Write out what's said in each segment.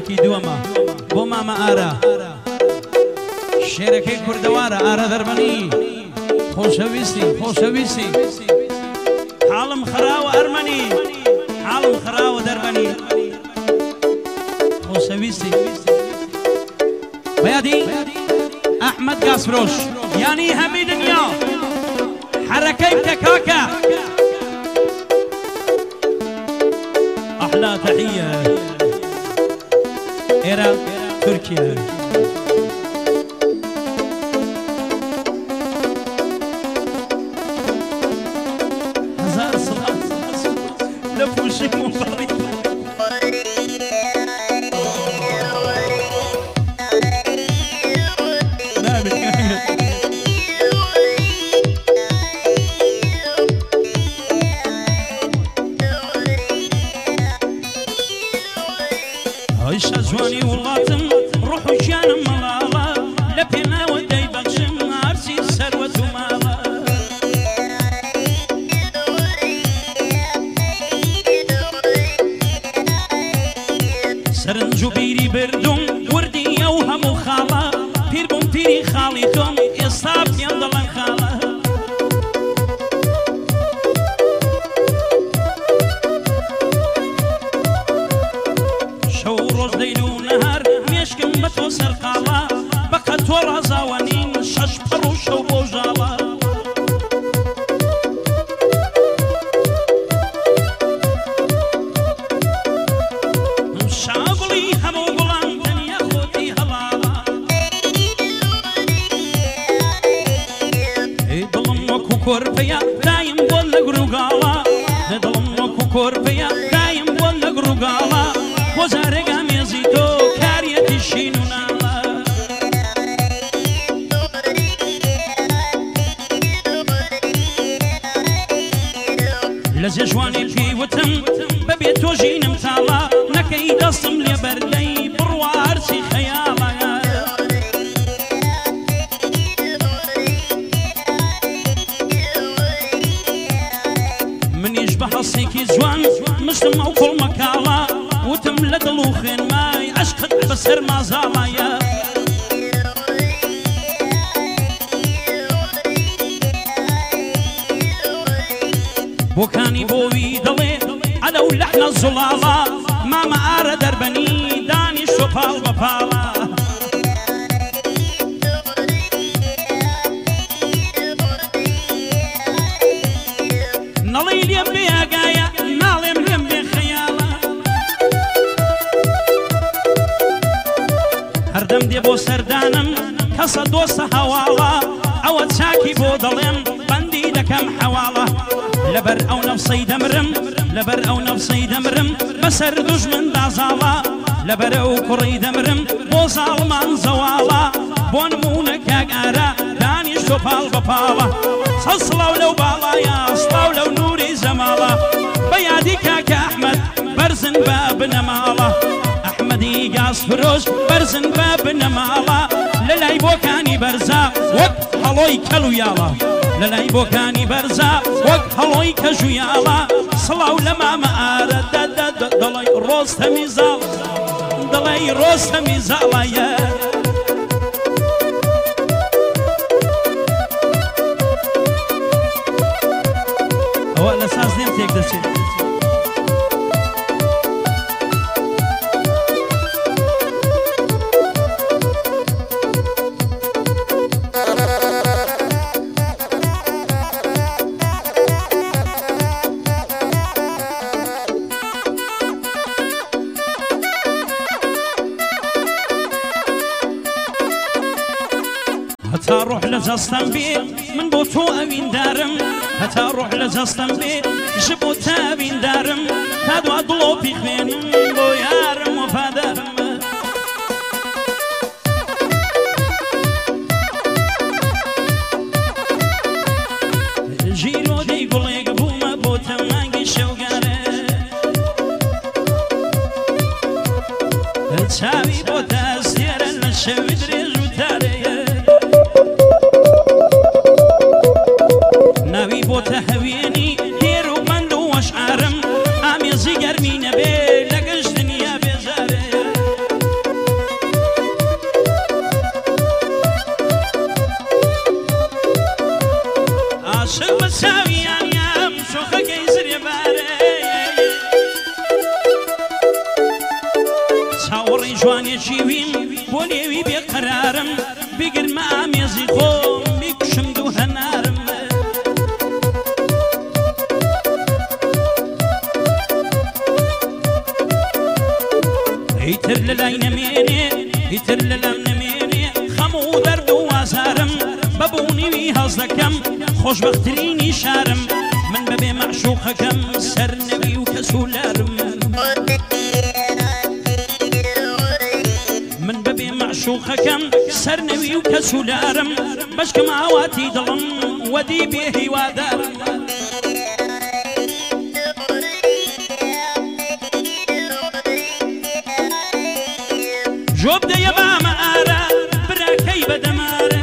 تراکی دووەمە بۆ مامە ئارە شێرەکەی کوردەوارە ئارە دەربەنی خۆشەویستی حاڵم خراوە ئەرمەنی حاڵم خراوە دەربەنی خۆشەویستی بەیادی ئەحمەد گاسفرۆش یانی هەمی دنیا حرەکەی بکە کاکە أحلى تحية إيرا تركيا هزار صلاة لفوشي مبارك عيشة جواني ولاتم روحو جانم ملالا لبينا ودي بخشم عرسي سروة مالا سرنجو بيري بردم وردي يوهم وخالا بير بوم بيري خاليتم يصاب ينضلن خالا بتو سرقالا بقى تورا زوانين شش بروش وبوجالا شابلي همو بلان دنيا خودي هلالا ضلم وكو كوربيا دايم ولا قروقالا ضلم وكو كوربيا دايم ولا قروقالا وزارقا ميزيدو شينو نالا لزي جواني في وتم ببيت وجين متالا نكي دصم لي بردي بروارسي خيالا من يشبه الصيكي زوان مسلم او كل مكالا وتم لدلوخين ماي عشقت بسر ما زالايا بوكاني بوي دلي على ولحن الزلالا ماما آرى دربني داني شوفال بفالا نلي ليم بيها قايا ناليم ليم بخيالا هردم دي بو سردانم كسا دوست هوالا او تساكي بو دليم بندي دكم حوالا لبر او نفسي دمرم لبر او نفسي دمرم بسر دجمن دازالا لبر او كري دمرم بو ظالمان زوالا بو نمونك اقارا داني شوفال بفالا صلو لو بالايا صلو لو نوري زمالا بيادي كاكا احمد برزن باب نمالا احمدي قاسفروش برزن باب نمالا للاي بوكاني برزا وك هلوي كلو يالا للاي بوكاني برزا وك هلوي كجو يالا صلاو لما مآرة دلاي روز تميزال دلاي روز تميزالا يا هو الاساس نمتك دسي هتا روح لزستن بير من بوتو اوين دارم هتا روح لزستن بير جبوتا اوين دارم هادو عدلو بيخوينم بو يارم وفادارم جيرو دي قوليق بوما بوتا مانجي شوقاره تساوي بوتا سيرا للشوي دريج وتاريه ناوي بوتا هويني ديرو بندو واشعارم عمي زيقر مين بي لقش دنيا بزاره قرارم بگرمە ئامێزی خۆم بیکوشم دوو هەنارم ئیتر لەلای نەمێنێ ئیتر لەلام نەمێنێ خەم و دەرد و ئازارم بەبوونیوی هەڵز دەکەم خۆشبەختترینی شارم من بەبێ مەعشوقەکەم سەرنەوی و کەسولارم من بەبێ مەعشوقەکەم سەرنەوی و کەسولارم بەشکم ئاواتی دڵم وەدی بێ هیوادارم جۆب دەیە بامە ئارە براکەی بەدەمارە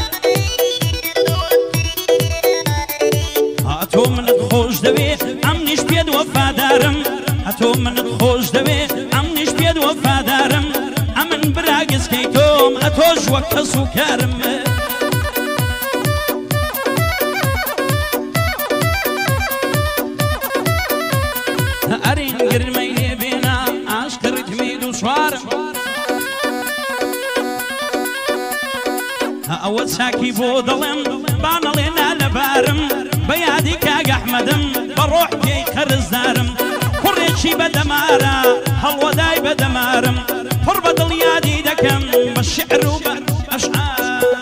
هاتۆ منت خۆش دەوێ ئەم نیش پێت وەفادارم هاتۆ منت خۆش دەوێ ئەم نیش پێت وەفادارم ئەمن براگەزکەی تۆم ئەتۆش وەک کەس و کارم ئەرین گرمەی لێ بێنا ئاشکڕتمی دووسوارم ئەوە چاکی بۆ دڵێم بانەڵێنا لەبارم بە یادی کاگ ئەحمەدم بە ڕۆح پێی قەرزدارم کوڕێکی بەدەمارە هەڵوەدای بەدەمارم پڕ بە دڵ یادی دەکەم بە شعر و بە ئەشعار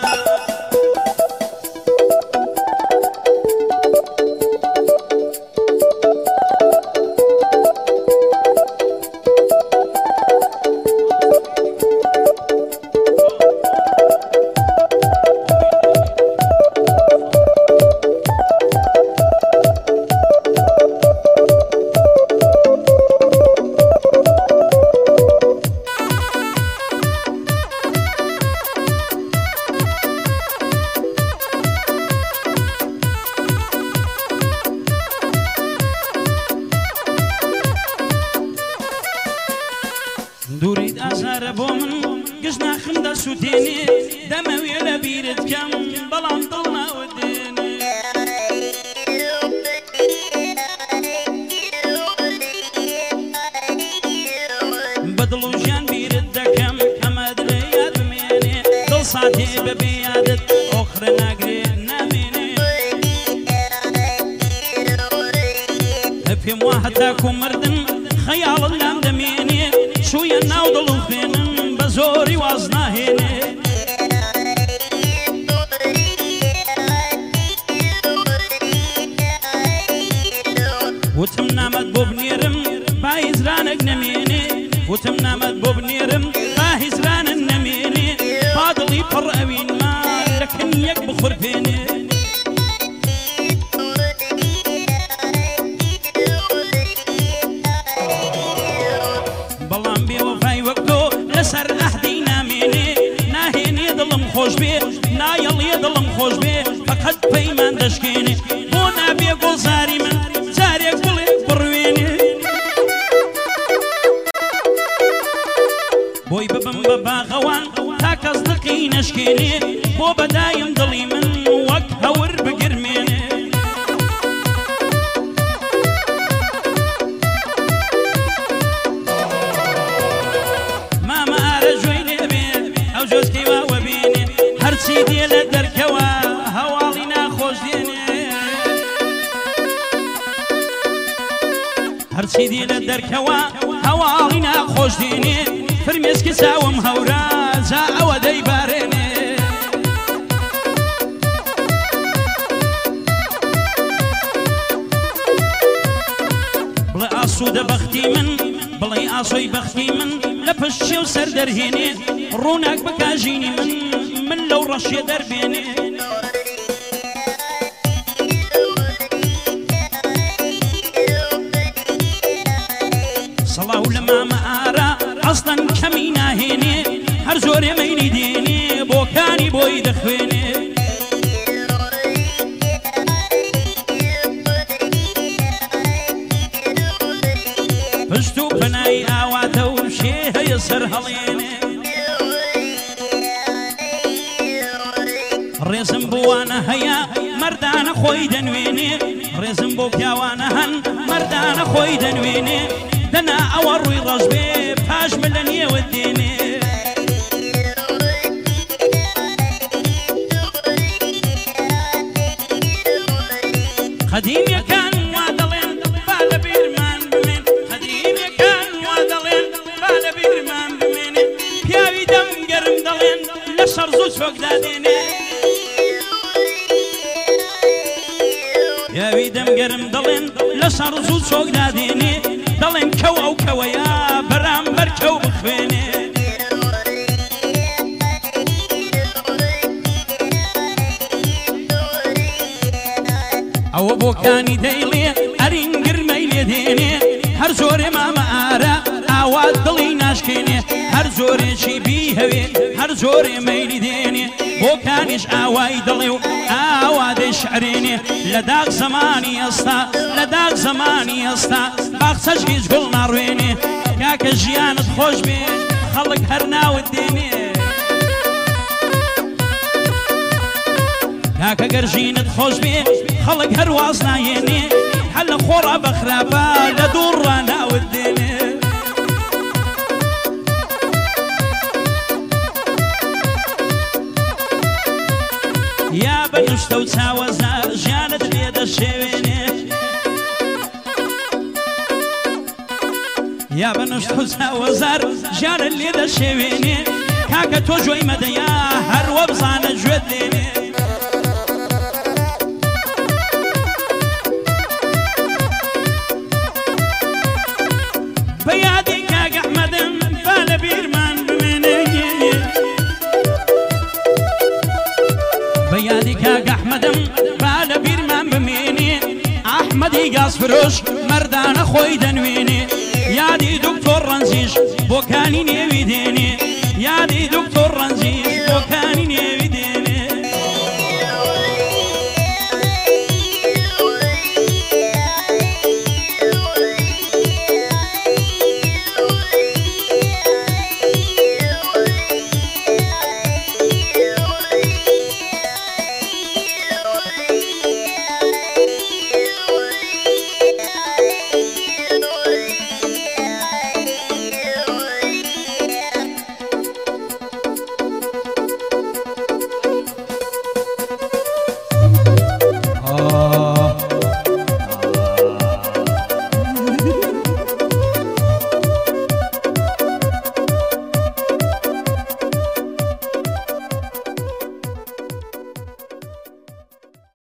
دوورید ئازارە بۆ من گشت ناخم دەسووتێنێ دەمەوێ لە بیرت کەم بەڵام دڵ ناوەدێنێ بە دڵ و ژیان بیرت دەکەم ئەمە دلێ یاد بمێنێ دڵ ساتێ بەبێ یادت ئۆخرە ناگرێ نامێنێ پێم وا هەتاکو مردن خەیاڵت لام دەمێنێ شوویە ناو دڵ و خوێنم بە زۆری واز ناهێنێ وتم نامەت بۆ بنێرم با هیزرانێک نەمێنێ وتم نامەت بۆ بنێرم با هیزرانت نەمێنێ با دڵی پڕ ئەوینما لەکەن یەک بخورپێنێ بەڵام بێوەفای وەک تۆ لەسەر ئەحدی نامێنێ ناهێنێ دڵم خۆش بێ نایەڵێ دڵم خۆش بێ فەقەت پەیمان دەشکێنێ بۆ نابێ گۆزاری من جارێک بڵێ بڕوێنێ بۆی ببم بە باغەوان تا کەس دقی نەشکێنێ بۆ بەدایم دڵی من وەک هەور بگرمێنێ مامە ئارە جوێی لێبێ ئەو جۆزکەی واوە بێنێ هەرچی دێ لە دەرکەوە هەواڵی ناخۆش دێنێ هەرچی دێ لە دەرکەوە هەواڵی ناخۆش دێنێ فرمێسکی چاوم هەورە جا ئەوە دەیبارێنێ بڵێ ئاسوودە بەختی من بڵێ ئاسۆی بەختی من لە پشتێ و سەر دەرهێنێ ڕووناک بکاژینی من لەو ڕەشیە دەربێنێ سەڵاو لە مامە ئارە ئەسڵەن کەمی ناهێنێ هەر زۆرێ مەینی دێنێ بۆکانی بۆی دەخوێنێ پشت و پەنای ئاواتە و شێ هەیە سەر هەڵێنێ ڕێزم بۆوانە هەیە مەردانە خۆی دەنوێنێ ڕێزم بۆ پیاوانە هەن مەردانە خۆی دەنوێنێ دەنا ئەوە ڕووی ڕەش بێ پاشمە لە نێوە دێنێ خەدیمیەکان وا دەڵێن با لە بیرمان بمێن خەدیمیەکان وا دەڵێن با لە بیرمان بمێنێ پیاوی دەمگەرم دەڵێن لە شەڕ زوو چۆکدا دێنێ پیاوی دەمگەرم دەڵێن لە شەڕ زوو چۆکدا دێنێ دەڵێن کەو ئەو کەوەیە بەرامبەر کەو بخوێنێ ئەوە بۆکانی دەیڵێ ئەرین گرمەی لێ دێنێ هەر زۆرێ مامە ئارە ئاوات دڵی ناشکێنێ هەر زۆرێکی بیهەوێ هەر زۆرێ مەیلی دێنێ بۆکانیش ئاوای دڵێ و ئاوا دەیشعرێنێ لە داغ زەمانی ئێستا لە داغ زەمانی ئێستا باخچەش هیچ گوڵ ناڕوێنێ کاکە ژیانت خۆش بێ خەڵک هەر ناوت دێنێ کاکە گەر ژینت خۆش بێ خەڵک هەر واز نایێنێ هەر لە خۆڕا بە خراپە لە دووڕا ناوت دێنێ یا بەنوشتە و چاوەزار ژیانت لێ دەشێوێنێ یا بەنوشتە و چاوەزار ژیانت لێ دەشێوێنێ کاکە تۆ جۆی مەدەیا هەروە بزانە گوێت لێنێ بەیادی کاک ئەحمەدم با لە بیرمان بمێنێ بەیادی کاک ئەحمەدم با لە بیرمان بمێنێ ئەحمەدی گازفرۆش مەردانە خۆی دەنوێنێ یادی دکتۆر ڕەنجیش بۆکانی نێوی دێنێ یادی دکتۆر ڕەنجیش